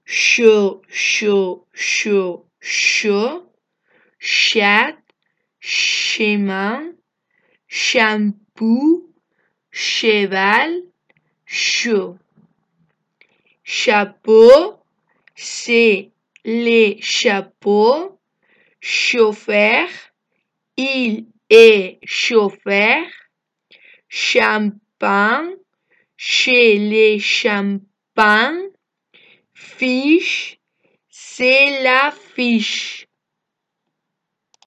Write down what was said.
chaud, chaud, chaud, chaud, chat, chemin, shampoo, cheval, chaud. Chapeau, c'est les chapeaux. Chauffeur, il est chauffeur. Champagne, chez les champagnes. Fiche, c'est la fiche.